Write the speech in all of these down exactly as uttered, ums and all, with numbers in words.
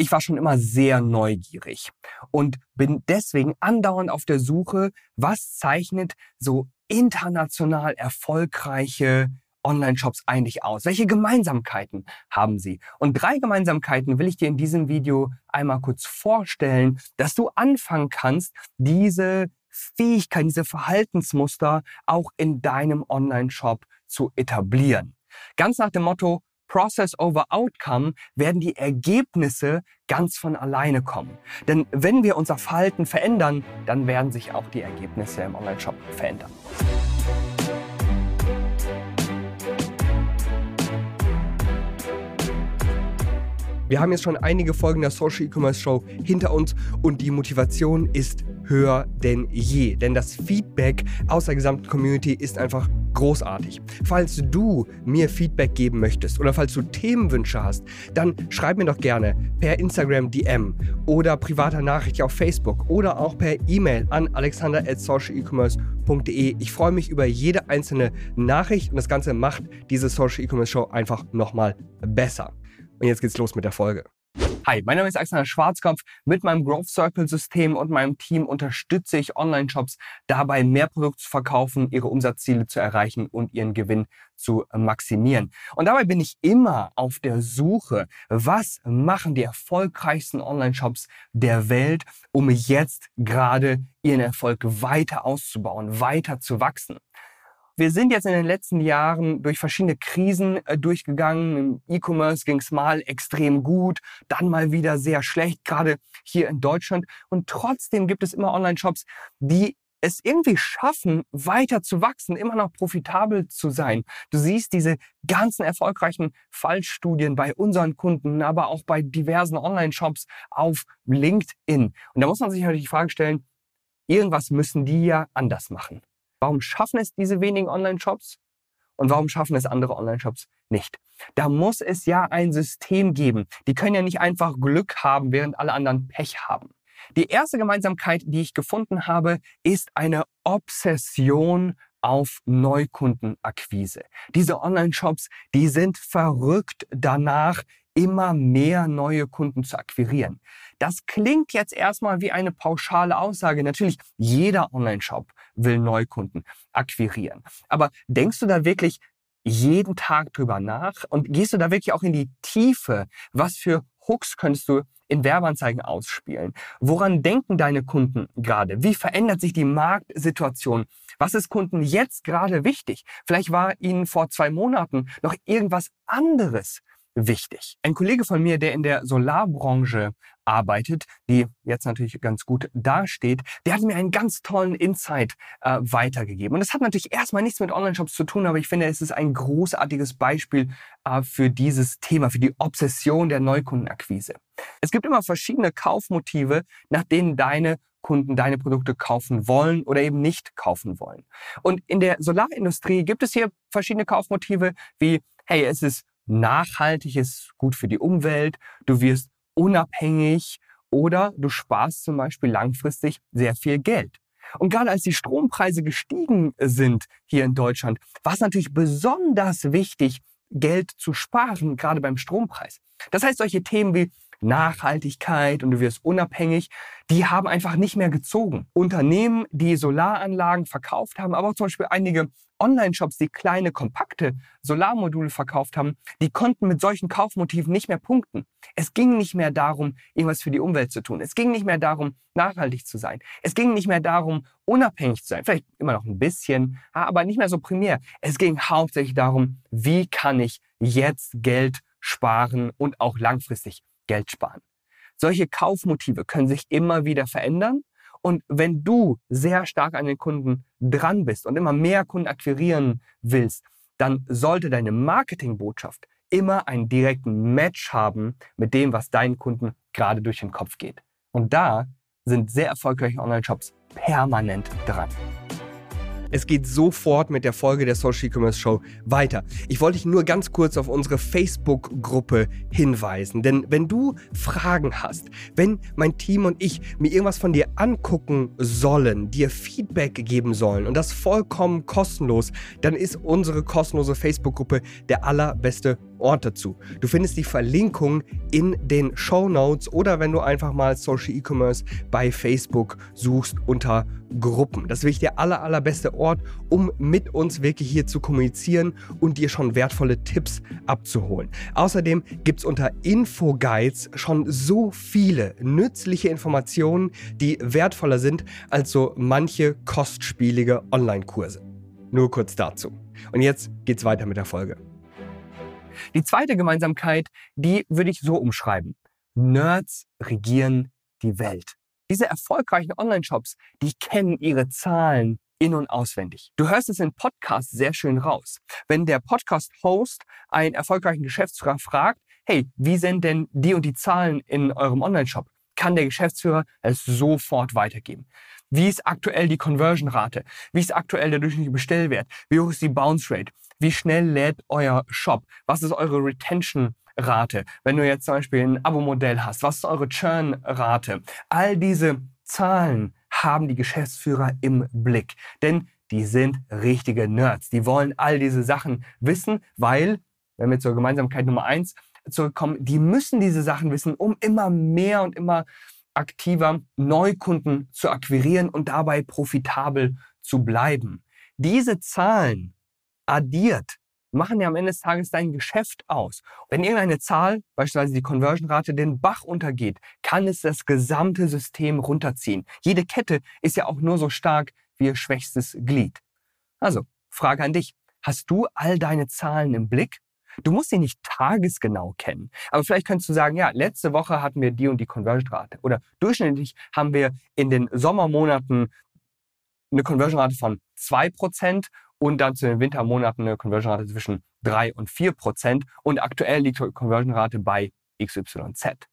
Ich war schon immer sehr neugierig und bin deswegen andauernd auf der Suche, was zeichnet so international erfolgreiche Online-Shops eigentlich aus? Welche Gemeinsamkeiten haben sie? Und drei Gemeinsamkeiten will ich dir in diesem Video einmal kurz vorstellen, dass du anfangen kannst, diese Fähigkeiten, diese Verhaltensmuster auch in deinem Online-Shop zu etablieren. Ganz nach dem Motto Process over Outcome werden die Ergebnisse ganz von alleine kommen. Denn wenn wir unser Verhalten verändern, dann werden sich auch die Ergebnisse im Online-Shop verändern. Wir haben jetzt schon einige Folgen der Social E-Commerce Show hinter uns und die Motivation ist höher denn je. Denn das Feedback aus der gesamten Community ist einfach großartig. Falls du mir Feedback geben möchtest oder falls du Themenwünsche hast, dann schreib mir doch gerne per Instagram D M oder privater Nachricht auf Facebook oder auch per E-Mail an alexander at social e commerce punkt de. Ich freue mich über jede einzelne Nachricht und das Ganze macht diese Social E-Commerce Show einfach nochmal besser. Und jetzt geht's los mit der Folge. Hi, mein Name ist Alexander Schwarzkopf. Mit meinem Growth Circle System und meinem Team unterstütze ich Online-Shops dabei, mehr Produkte zu verkaufen, ihre Umsatzziele zu erreichen und ihren Gewinn zu maximieren. Und dabei bin ich immer auf der Suche, was machen die erfolgreichsten Online-Shops der Welt, um jetzt gerade ihren Erfolg weiter auszubauen, weiter zu wachsen. Wir sind jetzt in den letzten Jahren durch verschiedene Krisen äh, durchgegangen. Im E-Commerce ging es mal extrem gut, dann mal wieder sehr schlecht, gerade hier in Deutschland. Und trotzdem gibt es immer Online-Shops, die es irgendwie schaffen, weiter zu wachsen, immer noch profitabel zu sein. Du siehst diese ganzen erfolgreichen Fallstudien bei unseren Kunden, aber auch bei diversen Online-Shops auf LinkedIn. Und da muss man sich natürlich die Frage stellen, irgendwas müssen die ja anders machen. Warum schaffen es diese wenigen Online-Shops und warum schaffen es andere Online-Shops nicht? Da muss es ja ein System geben. Die können ja nicht einfach Glück haben, während alle anderen Pech haben. Die erste Gemeinsamkeit, die ich gefunden habe, ist eine Obsession auf Neukundenakquise. Diese Online-Shops, die sind verrückt danach, immer mehr neue Kunden zu akquirieren. Das klingt jetzt erstmal wie eine pauschale Aussage. Natürlich, jeder Online-Shop will Neukunden akquirieren. Aber denkst du da wirklich jeden Tag drüber nach und gehst du da wirklich auch in die Tiefe? Was für Hooks könntest du in Werbeanzeigen ausspielen? Woran denken deine Kunden gerade? Wie verändert sich die Marktsituation? Was ist Kunden jetzt gerade wichtig? Vielleicht war ihnen vor zwei Monaten noch irgendwas anderes wichtig. Ein Kollege von mir, der in der Solarbranche arbeitet, die jetzt natürlich ganz gut dasteht, der hat mir einen ganz tollen Insight äh, weitergegeben. Und das hat natürlich erstmal nichts mit Online-Shops zu tun, aber ich finde, es ist ein großartiges Beispiel äh, für dieses Thema, für die Obsession der Neukundenakquise. Es gibt immer verschiedene Kaufmotive, nach denen deine Kunden deine Produkte kaufen wollen oder eben nicht kaufen wollen. Und in der Solarindustrie gibt es hier verschiedene Kaufmotive wie, hey, es ist nachhaltig, ist gut für die Umwelt, du wirst unabhängig oder du sparst zum Beispiel langfristig sehr viel Geld. Und gerade als die Strompreise gestiegen sind hier in Deutschland, war es natürlich besonders wichtig, Geld zu sparen, gerade beim Strompreis. Das heißt, solche Themen wie Nachhaltigkeit und du wirst unabhängig, die haben einfach nicht mehr gezogen. Unternehmen, die Solaranlagen verkauft haben, aber auch zum Beispiel einige Online-Shops, die kleine, kompakte Solarmodule verkauft haben, die konnten mit solchen Kaufmotiven nicht mehr punkten. Es ging nicht mehr darum, irgendwas für die Umwelt zu tun. Es ging nicht mehr darum, nachhaltig zu sein. Es ging nicht mehr darum, unabhängig zu sein. Vielleicht immer noch ein bisschen, aber nicht mehr so primär. Es ging hauptsächlich darum, wie kann ich jetzt Geld sparen und auch langfristig Geld sparen. Solche Kaufmotive können sich immer wieder verändern. Und wenn du sehr stark an den Kunden dran bist und immer mehr Kunden akquirieren willst, dann sollte deine Marketingbotschaft immer einen direkten Match haben mit dem, was deinen Kunden gerade durch den Kopf geht. Und da sind sehr erfolgreiche Online-Shops permanent dran. Es geht sofort mit der Folge der Social E-Commerce Show weiter. Ich wollte dich nur ganz kurz auf unsere Facebook-Gruppe hinweisen. Denn wenn du Fragen hast, wenn mein Team und ich mir irgendwas von dir angucken sollen, dir Feedback geben sollen und das vollkommen kostenlos, dann ist unsere kostenlose Facebook-Gruppe der allerbeste Ort dazu. Du findest die Verlinkung in den Shownotes oder wenn du einfach mal Social E-Commerce bei Facebook suchst unter Gruppen. Das ist wirklich der aller, allerbeste Ort, um mit uns wirklich hier zu kommunizieren und dir schon wertvolle Tipps abzuholen. Außerdem gibt es unter Infoguides schon so viele nützliche Informationen, die wertvoller sind als so manche kostspielige Online-Kurse. Nur kurz dazu. Und jetzt geht's weiter mit der Folge. Die zweite Gemeinsamkeit, die würde ich so umschreiben. Nerds regieren die Welt. Diese erfolgreichen Online-Shops, die kennen ihre Zahlen in- und auswendig. Du hörst es in Podcasts sehr schön raus. Wenn der Podcast-Host einen erfolgreichen Geschäftsführer fragt, hey, wie sind denn die und die Zahlen in eurem Online-Shop? Kann der Geschäftsführer es sofort weitergeben. Wie ist aktuell die Conversion-Rate? Wie ist aktuell der durchschnittliche Bestellwert? Wie hoch ist die Bounce-Rate? Wie schnell lädt euer Shop? Was ist eure Retention-Rate? Wenn du jetzt zum Beispiel ein Abo-Modell hast, was ist eure Churn-Rate? All diese Zahlen haben die Geschäftsführer im Blick. Denn die sind richtige Nerds. Die wollen all diese Sachen wissen, weil, wenn wir zur Gemeinsamkeit Nummer eins zurückkommen, die müssen diese Sachen wissen, um immer mehr und immer aktiver Neukunden zu akquirieren und dabei profitabel zu bleiben. Diese Zahlen addiert machen ja am Ende des Tages dein Geschäft aus. Wenn irgendeine Zahl, beispielsweise die Conversion-Rate, den Bach untergeht, kann es das gesamte System runterziehen. Jede Kette ist ja auch nur so stark wie ihr schwächstes Glied. Also, Frage an dich. Hast du all deine Zahlen im Blick? Du musst sie nicht tagesgenau kennen. Aber vielleicht könntest du sagen, ja, letzte Woche hatten wir die und die Conversion-Rate. Oder durchschnittlich haben wir in den Sommermonaten eine Conversion-Rate von zwei Prozent und dann zu den Wintermonaten eine Conversion-Rate zwischen drei und vier Prozent. Und aktuell liegt die Conversion-Rate bei X Y Z.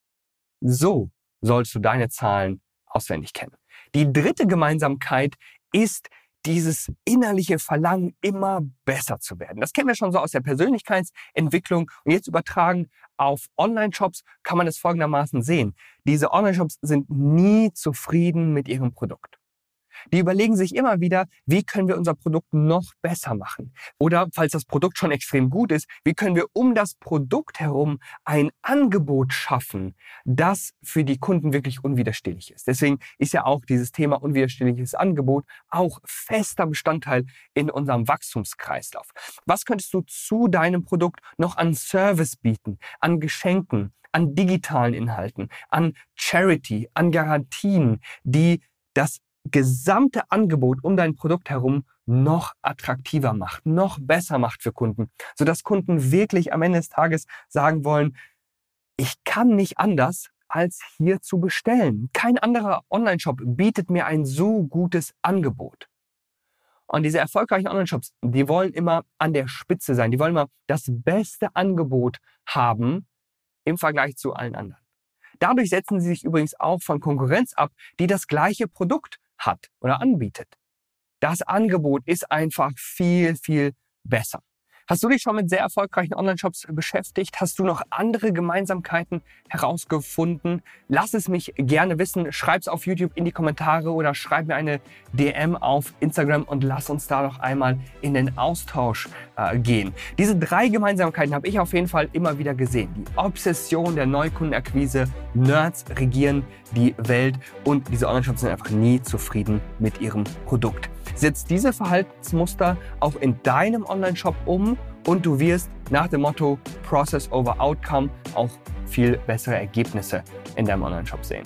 So sollst du deine Zahlen auswendig kennen. Die dritte Gemeinsamkeit ist dieses innerliche Verlangen, immer besser zu werden. Das kennen wir schon so aus der Persönlichkeitsentwicklung. Und jetzt übertragen auf Online-Shops kann man es folgendermaßen sehen. Diese Online-Shops sind nie zufrieden mit ihrem Produkt. Die überlegen sich immer wieder, wie können wir unser Produkt noch besser machen? Oder falls das Produkt schon extrem gut ist, wie können wir um das Produkt herum ein Angebot schaffen, das für die Kunden wirklich unwiderstehlich ist. Deswegen ist ja auch dieses Thema unwiderstehliches Angebot auch fester Bestandteil in unserem Wachstumskreislauf. Was könntest du zu deinem Produkt noch an Service bieten, an Geschenken, an digitalen Inhalten, an Charity, an Garantien, die das gesamte Angebot um dein Produkt herum noch attraktiver macht, noch besser macht für Kunden, sodass Kunden wirklich am Ende des Tages sagen wollen, ich kann nicht anders, als hier zu bestellen. Kein anderer Online-Shop bietet mir ein so gutes Angebot. Und diese erfolgreichen Online-Shops, die wollen immer an der Spitze sein, die wollen immer das beste Angebot haben im Vergleich zu allen anderen. Dadurch setzen sie sich übrigens auch von Konkurrenz ab, die das gleiche Produkt hat oder anbietet. Das Angebot ist einfach viel, viel besser. Hast du dich schon mit sehr erfolgreichen Online-Shops beschäftigt? Hast du noch andere Gemeinsamkeiten herausgefunden? Lass es mich gerne wissen. Schreib es auf YouTube in die Kommentare oder schreib mir eine D M auf Instagram und lass uns da noch einmal in den Austausch äh, gehen. Diese drei Gemeinsamkeiten habe ich auf jeden Fall immer wieder gesehen. Die Obsession der Neukundenakquise, Nerds regieren die Welt und diese Online-Shops sind einfach nie zufrieden mit ihrem Produkt. Setz diese Verhaltensmuster auch in deinem Online-Shop um und du wirst nach dem Motto Process over Outcome auch viel bessere Ergebnisse in deinem Online-Shop sehen.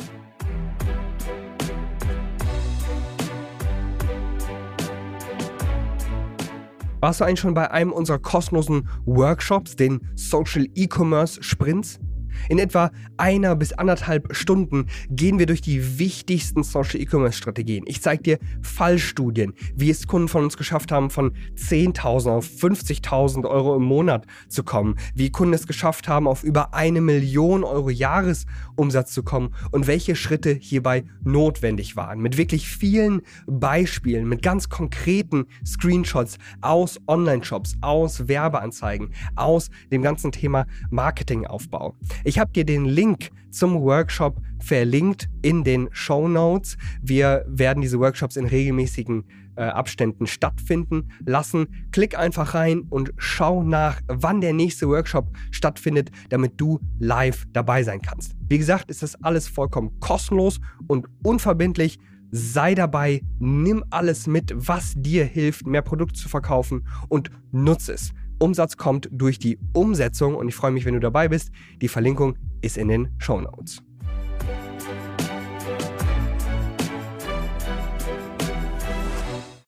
Warst du eigentlich schon bei einem unserer kostenlosen Workshops, den Social E-Commerce Sprints? In etwa einer bis anderthalb Stunden gehen wir durch die wichtigsten Social E-Commerce Strategien. Ich zeige dir Fallstudien, wie es Kunden von uns geschafft haben, von zehntausend auf fünfzigtausend Euro im Monat zu kommen, wie Kunden es geschafft haben, auf über eine Million Euro Jahresumsatz zu kommen und welche Schritte hierbei notwendig waren. Mit wirklich vielen Beispielen, mit ganz konkreten Screenshots aus Online-Shops, aus Werbeanzeigen, aus dem ganzen Thema Marketingaufbau. Ich habe dir den Link zum Workshop verlinkt in den Shownotes. Wir werden diese Workshops in regelmäßigen äh, Abständen stattfinden lassen. Klick einfach rein und schau nach, wann der nächste Workshop stattfindet, damit du live dabei sein kannst. Wie gesagt, ist das alles vollkommen kostenlos und unverbindlich. Sei dabei, nimm alles mit, was dir hilft, mehr Produkte zu verkaufen und nutze es. Umsatz kommt durch die Umsetzung und ich freue mich, wenn du dabei bist. Die Verlinkung ist in den Shownotes.